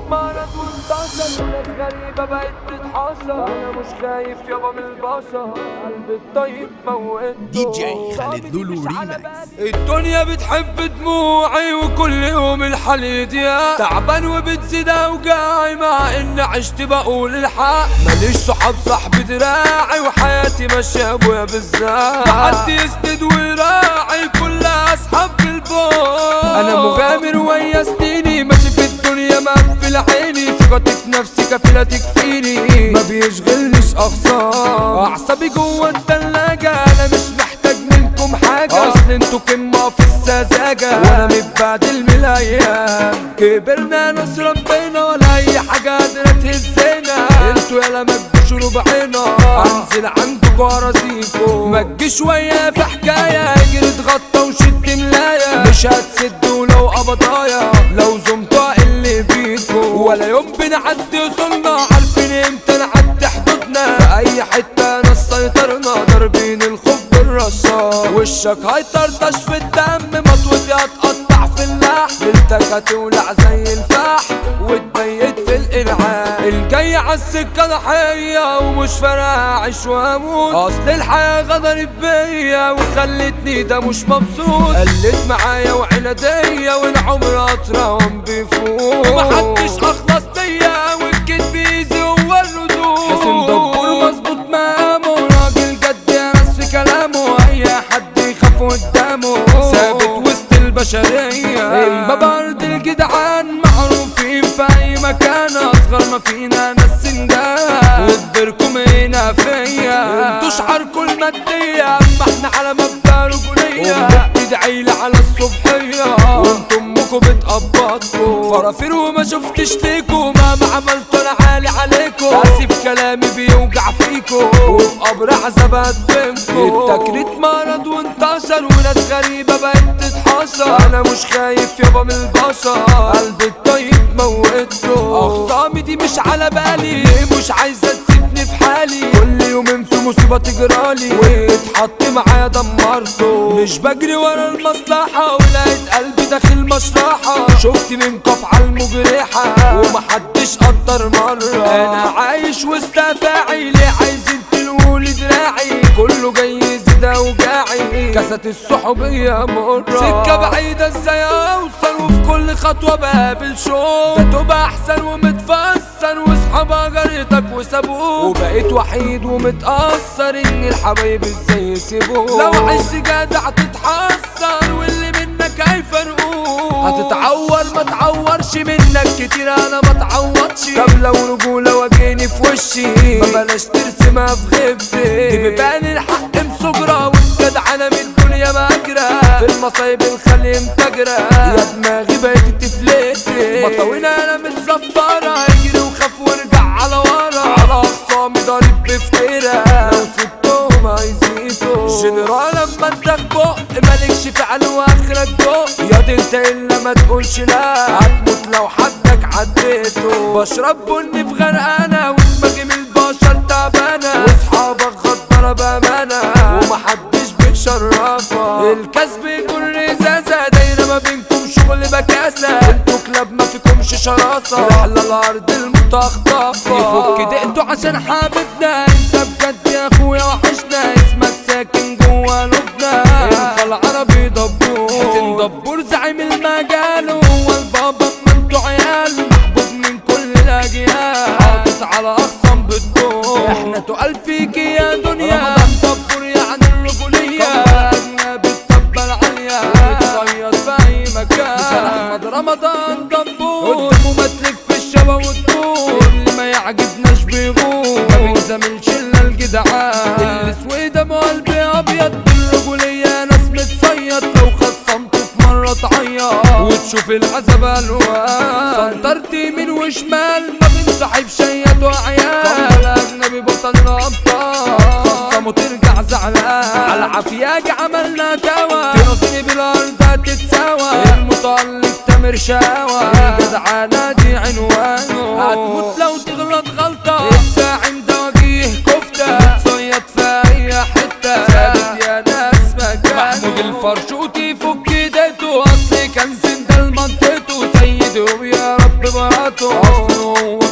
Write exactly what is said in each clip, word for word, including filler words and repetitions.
مرض وانتشر وناس غريبة بقت تتحشر. انا مش خايف يابا من البشر، قلبي الطيب موته. دي جي خالد لولو ريماكس. الدنيا بتحب دموعي وكل يوم الحال يضيق، تعبان وبتزيد اوجاعي مع ان عشت بقول الحق. ماليش صحاب صاحبي دراعي وحياتي ماشية ابويا بالذات، محد يسند ويراعي كلها اصحاب بالبوت. انا مغامر ويا سنيني ماشي في الدنيا مقفل عيني، ثقتي في نفسي كفيلة تكفيني، ما بيشغلنيش اخسار. اعصابي جوه التلاجة انا مش محتاج منكم حاجة، اصل انتوا كمة في السذاجة وانا متبهدل من الايام. كبرنا ناس ربنا ولا اي حاجة قادرة تهزنا، انتوا يالا مجوش ربعنا انزل عندكوا ارازيكوا. متجيش ويا في حكاية اجري اتغطى وشد ملاية، مش هتسدوا لو قبضايا لو زمتوا اللي فيكوا. ولا يوم بنعدي وصلنا عارفين امتى نعدي حدودنا، في اي حتة ناس سيطرنا ضاربين الخوف بالرصاص. وشك هيطرطش في الدم مطوتي هتقطع في اللحم، ليلتك هتولع زي الفحم وتبيت في الانعام. الجاي عالسكة ضحية ومش فارقة اعيش واموت، اصل الحياة غدرت بيا وخلتني ده مش مبسوط. قلت معايا وعنادية والعمر اطرام بيفوت، ومحدش اخلص بيا والكدب ايزي هو الردود. حسين دبور مظبوط مقامه راجل جد يا ناس في كلامه، اي حد يخاف قدامه ثابت وسط البشرية. الباب ارض الجدعان معروفين في اي مكان، اصغر ما فينا ناس سندان وكبركم هنا فيا. انتوا شعاركوا المادية اما احنا على مبدأ رجولية، بتدعيلي على الصبحية وانتم امكوا بتقبضكوا فرافير وما شفتش ليكوا. مهما عملتوا انا عالي عليكوا، اسف كلامي بيوجع فيكوا وفي قبر عذاب هدفنكوا. التكريت مرض وانتشر وناس غريبة بقت تتحشر، انا مش خايف يابا من البشر قلبي الطيب موته. اخصامي دي مش على بالي مش عايزة تسيبني في حالي، كل يومين في مصيبة تجرالي ويتحط معايا دمرته. مش بجري ورا المصلحة ولقيت قلبي داخل مشرحة، شفت منكم افعال مجرحة ومحدش قدر مرة. انا عايش وسط افاعي ليه عايزين تلقولي دراعي، كله جاي يزيد اوجاعي كاسات الصحوبية مرة. سكة بعيدة ازاي اوصل وفي كل خطوة بقابل شوق، ده تبقى احسن ومتفسر واصحابها جريتك وسابوك، وبقيت وحيد ومتأثر ان الحبايب ازاي يسيبوك. لو عشت جدع تتحسر واللي منك هيفرقوك، هتتعور ما تعورش منك كتير انا ما تعوضش. طب لو رجولة واجهني في وشي ما بلاش ترسمها في غيبتي، دي بيبان الحق مسجرة والجدع انا من الدنيا مجرى، في المصايب الخلي متجرى يا دماغي بقيت تفلتي. مطاوينا انا متزفرة اجري وخاف وارجع على ورا، على اخصامي ضارب بفتيرة لو سبتهم هيزيدوا. جنرال اما انت في بق مالكش فعل واخرك دق، يا دي انت الا ما تقولش لا هتموت لو حدك عديته. بشرب بني في غرقانة ودماغي من البشر تعبانة، واصحابك غدارة بامانة ومحدش بيشرفك. الكسب يكون رزازة دايرة ما بينكم شغل بكاسة، انتوا كلاب ما فيكمش شراسة، رحلة الارض المتخطفة. يفك دقته عشان حبيبنا انت بجد يا اخويا وحشنا، اسمك ساكن جوا لبنا انت العربي دبور. حسين دبور زعيم المجال هو البابا ما انتوا عيال، محبوب من كل الاجيال حاطط على اخصام بالدور. احنا تقال فيكي يا دنيا دبور يعني الرجولية، اجنبي الطبة العالية بتصيد في اي مكان. مثال احمد رمضان دبور قدامه ما تلف في الشبا وتدور، اللي ما يعجبناش بيغور ما بينزملش الا الجدعان. السويدة مو قلبي ابيض بالرجولية ناس متصيد، لو خصمته في مرة تعيط وتشوف العذاب الوان. سنطرت يمين وشمال ما بنصاحب شيات وعيال، اجنبي بطل الابطال خصمه ترجع زعلان. على عافياج عملنا توا تنصني بالارض هتتساوى، المتألق تامر شاوى الجدعانة دي عنوانه. هتموت لو تغلط غلطة الزاعم ده وجيه كفتة، بتصيد في اي حتة ثابت يا ناس مكانه. محمود الفرشوطي فك ايديته اصلي كان سندال منطقته، سيده ويا رب براته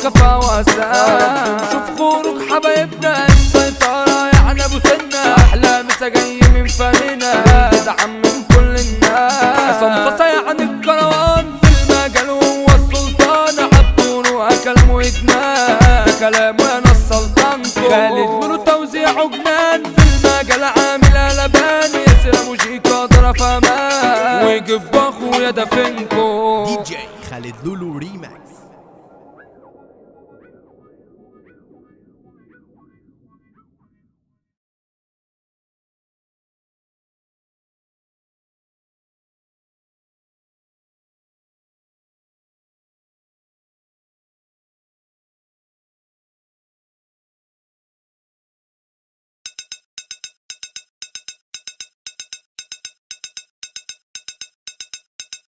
كفا وسام. شوف خروج حبايبنا السيطرة يعني ابو سنة، احلى مسا جاي من فاننا تدعم من كل الناس. صنفصة يعني الكروان في المجال وهو السلطان، عبدونه اكل وادمان كلامه انا السلطان. خالد منو توزيعه جنان في المجال عامل قلبان، ياسر موجيكا ضرب امان ويجيب اخويا دافنكو. دي جي خالد لولو ريماكس.